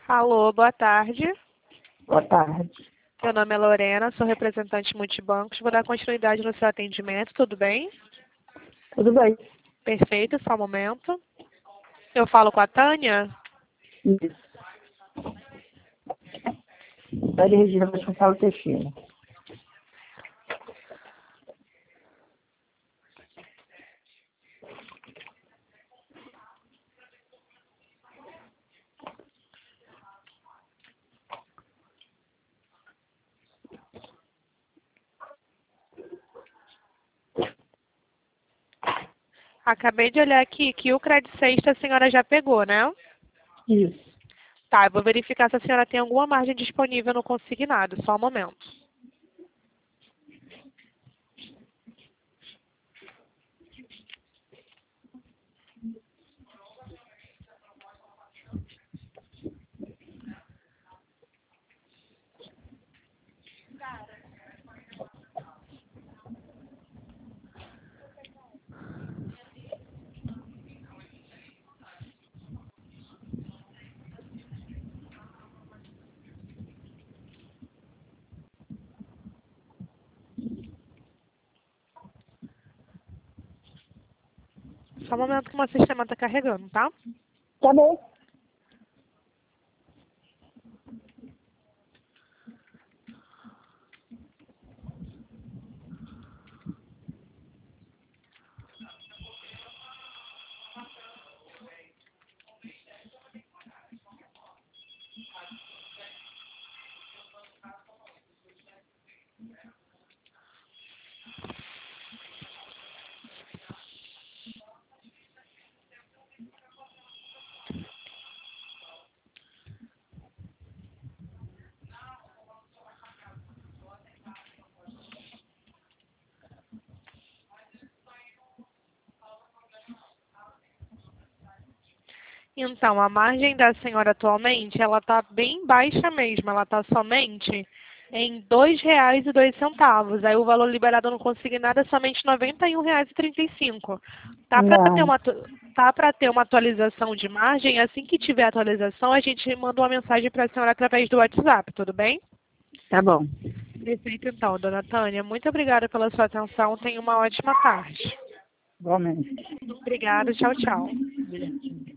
Alô, boa tarde. Boa tarde. Meu nome é Lorena, sou representante multibancos. Vou dar continuidade no seu atendimento, tudo bem? Tudo bem? Perfeito, só um momento. Eu falo com a Tânia? Isso. Tânia Regina Vasconcelos Teixeira. Acabei de olhar aqui que o Credit Sexta a senhora já pegou, né? Isso. Tá, eu vou verificar se a senhora tem alguma margem disponível no consignado, só um momento. Só um momento que o meu sistema está carregando, tá? Tá bom. Então, a margem da senhora atualmente, ela está bem baixa mesmo. Ela está somente em R$ 2,02. Aí o valor liberado no consignado é somente R$ 91,35. Tá para ter Não. uma, tá para ter uma atualização de margem? Assim que tiver atualização, a gente manda uma mensagem para a senhora através do WhatsApp, tudo bem? Tá bom. Perfeito, então, dona Tânia. Muito obrigada pela sua atenção. Tenha uma ótima tarde. Igualmente. Obrigada, tchau, tchau.